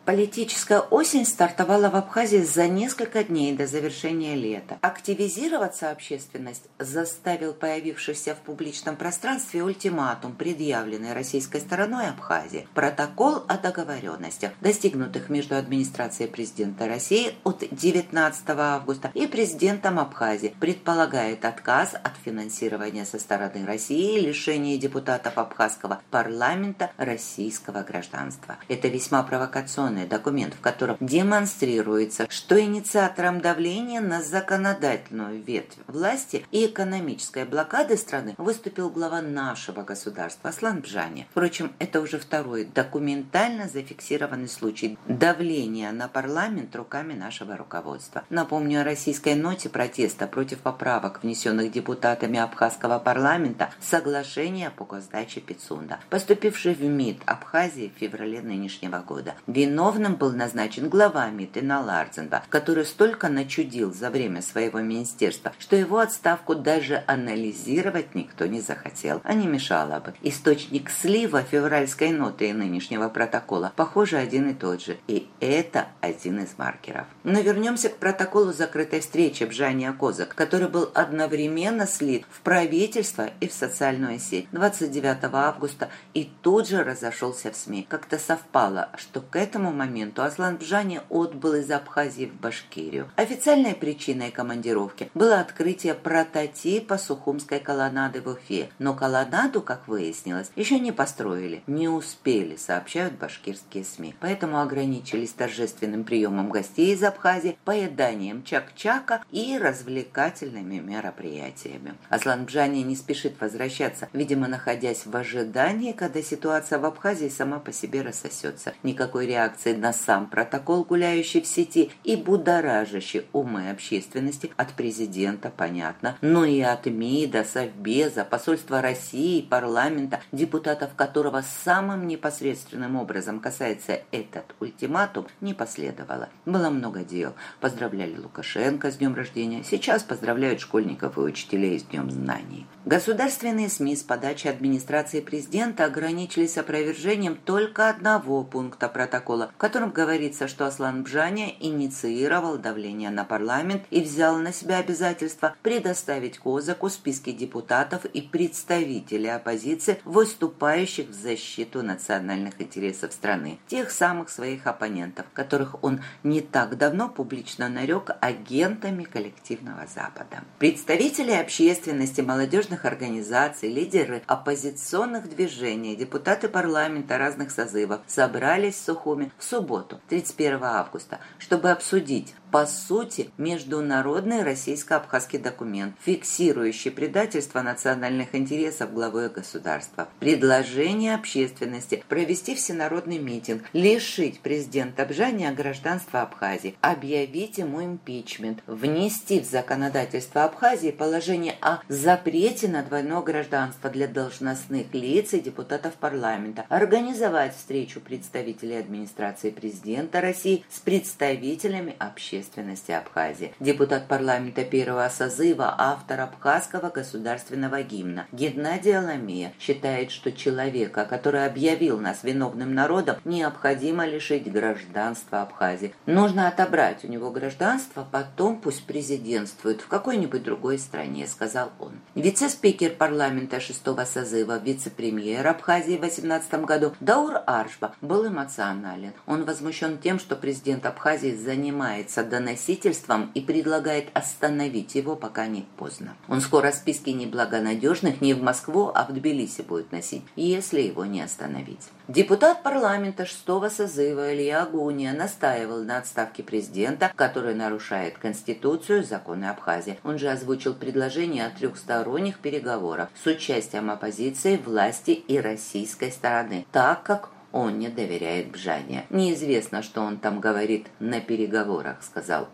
Политическая осень стартовала в Абхазии за несколько дней до завершения лета. Активизироваться общественность заставил появившийся в публичном пространстве ультиматум, предъявленный российской стороной Абхазии. Протокол о договоренностях, достигнутых между администрацией президента России от 19 августа и президентом Абхазии, предполагает отказ от финансирования со стороны России и лишение депутатов абхазского парламента российского гражданства. Это весьма провокационный документ, в котором демонстрируется, что инициатором давления на законодательную ветвь власти и экономической блокады страны выступил глава нашего государства Аслан Бжани. Впрочем, это уже второй документально зафиксированный случай давления на парламент руками нашего руководства. Напомню о российской ноте протеста против поправок, внесенных депутатами абхазского парламента в соглашение по госдаче Пицунда, поступившей в МИД Абхазии в феврале нынешнего года. Виновным был назначен глава МИД Инал Ардзинба, который столько начудил за время своего министерства, что его отставку даже анализировать никто не захотел, а не мешало бы. Источник слива февральской ноты и нынешнего протокола, похоже, один и тот же, и это один из маркеров. Но вернемся к протоколу закрытой встречи Бжани Козак, который был одновременно слит в правительство и в социальную сеть 29 августа и тут же разошелся в СМИ. Как-то совпало, что к этому моменту Аслан Бжани отбыл из Абхазии в Башкирию. Официальной причиной командировки было открытие прототипа Сухумской колоннады в Уфе, но колоннаду, как выяснилось, еще не построили, не успели, сообщают башкирские СМИ. Поэтому ограничились торжественным приемом гостей из Абхазии, поеданием чак-чака и развлекательными мероприятиями. Аслан Бжани не спешит возвращаться, видимо, находясь в ожидании, когда ситуация в Абхазии сама по себе рассосется. Никакой реакции на сам протокол, гуляющий в сети и будоражащий умы общественности, от президента, понятно, но и от МИДа, Совбеза, посольства России, парламента, депутатов которого самым непосредственным образом касается этот ультиматум, не последовало. Было много дел. Поздравляли Лукашенко с днем рождения, сейчас поздравляют школьников и учителей с днем знаний. Государственные СМИ с подачи администрации президента ограничились опровержением только одного пункта протокола, в котором говорится, что Аслан Бжани инициировал давление на парламент и взял на себя обязательство предоставить Козаку списки депутатов и представителей оппозиции, выступающих в защиту национальных интересов страны, тех самых своих оппонентов, которых он не так давно публично нарек агентами коллективного Запада. Представители общественности, молодежных организаций, лидеры оппозиционных движений, депутаты парламента разных созывов собрались в Сухуми в субботу, 31 августа, чтобы обсудить, по сути, международный российско-абхазский документ, фиксирующий предательство национальных интересов главы государства. Предложение общественности провести всенародный митинг, лишить президента Бжани гражданства Абхазии, объявить ему импичмент, внести в законодательство Абхазии положение о запрете на двойное гражданство для должностных лиц и депутатов парламента, организовать встречу представителей администрации президента России с представителями общественности Абхазии. Депутат парламента первого созыва, автор абхазского государственного гимна Геннадий Аламея считает, что человека, который объявил нас виновным народом, необходимо лишить гражданства Абхазии. Нужно отобрать у него гражданство, потом пусть президентствует в какой-нибудь другой стране, сказал он. Вице-спикер парламента шестого созыва, вице-премьер Абхазии в 2018 году Даур Аршба был эмоционален. Он возмущен тем, что президент Абхазии занимается доносительством и предлагает остановить его, пока не поздно. Он скоро списки неблагонадежных не в Москву, а в Тбилиси будет носить, если его не остановить. Депутат парламента шестого созыва Илья Гуния настаивал на отставке президента, который нарушает Конституцию и законы Абхазии. Он же озвучил предложение о трехсторонних переговорах с участием оппозиции, власти и российской стороны, так как он не доверяет Бжани. Неизвестно, что он там говорит на переговорах, сказал он.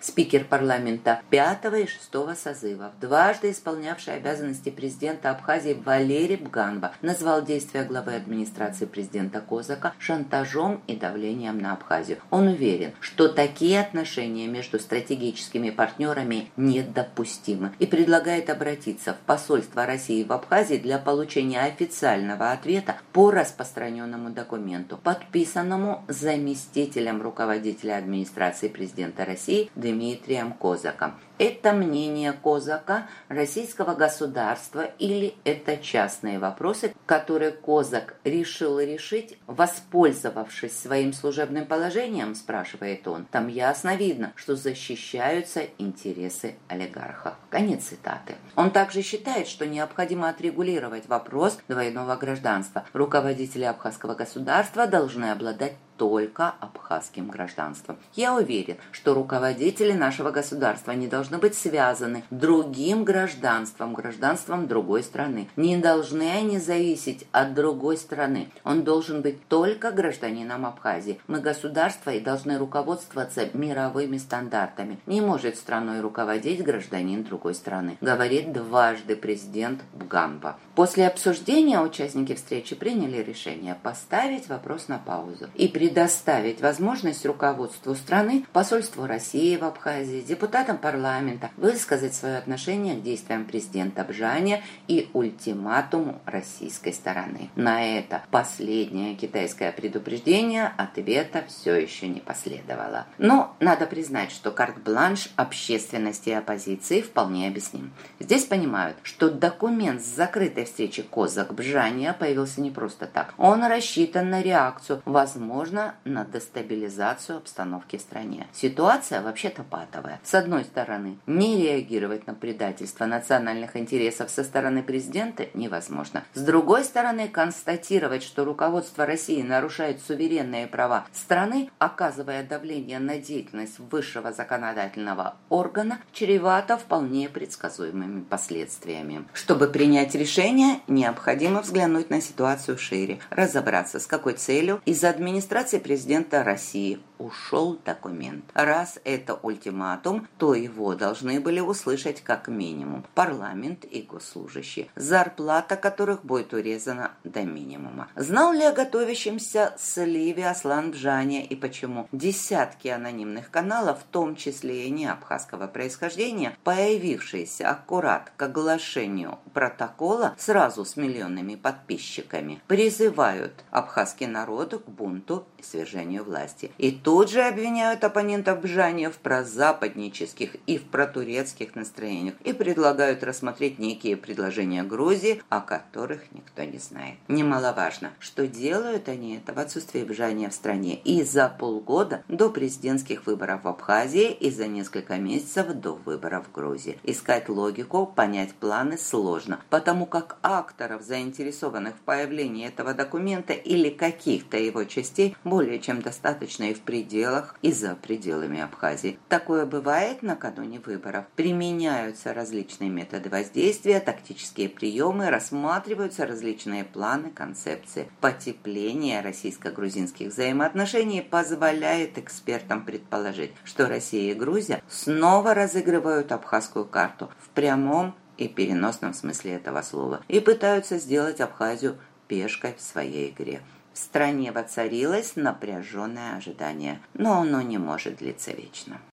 Спикер парламента 5 и 6 созывов, дважды исполнявший обязанности президента Абхазии Валерий Бганба, назвал действия главы администрации президента Козака шантажом и давлением на Абхазию. Он уверен, что такие отношения между стратегическими партнерами недопустимы и предлагает обратиться в посольство России в Абхазии для получения официального ответа по распространенному документу, подписанному заместителем руководителя администрации президента России Дмитрием Козаком. Это мнение Козака, российского государства, или это частные вопросы, которые Козак решил решить, воспользовавшись своим служебным положением, спрашивает он. Там ясно видно, что защищаются интересы олигарха. Конец цитаты. Он также считает, что необходимо отрегулировать вопрос двойного гражданства. Руководители абхазского государства должны обладать только абхазским гражданством. Я уверен, что руководители нашего государства не должны быть связаны другим гражданством, гражданством другой страны. Не должны они зависеть от другой страны. Он должен быть только гражданином Абхазии. Мы государство и должны руководствоваться мировыми стандартами. Не может страной руководить гражданин другой страны, говорит дважды президент Бганба. После обсуждения участники встречи приняли решение поставить вопрос на паузу и предоставить возможность руководству страны, посольству России в Абхазии, депутатам парламента высказать свое отношение к действиям президента Бжаня и ультиматуму российской стороны. На это последнее китайское предупреждение ответа все еще не последовало. Но надо признать, что карт-бланш общественности и оппозиции вполне объясним. Здесь понимают, что документ с закрытой встречи Козак-Бжаня появился не просто так. Он рассчитан на реакцию, возможно, на дестабилизацию обстановки в стране. Ситуация вообще-то патовая. С одной стороны, не реагировать на предательство национальных интересов со стороны президента невозможно. С другой стороны, констатировать, что руководство России нарушает суверенные права страны, оказывая давление на деятельность высшего законодательного органа, чревато вполне предсказуемыми последствиями. Чтобы принять решение, необходимо взглянуть на ситуацию шире, разобраться, с какой целью из администрации президента России ушел документ. Раз это ультиматум, то его должны были услышать как минимум парламент и госслужащие, зарплата которых будет урезана до минимума. Знал ли о готовящемся сливе Аслан Бжаня и почему десятки анонимных каналов, в том числе и не абхазского происхождения, появившиеся аккурат к оглашению протокола сразу с миллионными подписчиками, призывают абхазский народ к бунту и свержению власти. И тут же обвиняют оппонентов Бжаня в прозападнических и в протурецких настроениях и предлагают рассмотреть некие предложения Грузии, о которых никто не знает. Немаловажно, что делают они это в отсутствии Бжаня в стране и за полгода до президентских выборов в Абхазии и за несколько месяцев до выборов в Грузии. Искать логику, понять планы сложно, потому как акторов, заинтересованных в появлении этого документа или каких-то его частей, более чем достаточно и в пределах, и за пределами Абхазии. Такое бывает накануне выборов. Применяются различные методы воздействия, тактические приемы, рассматриваются различные планы, концепции. Потепление российско-грузинских взаимоотношений позволяет экспертам предположить, что Россия и Грузия снова разыгрывают абхазскую карту в прямом и переносном смысле этого слова и пытаются сделать Абхазию пешкой в своей игре. В стране воцарилось напряженное ожидание, но оно не может длиться вечно.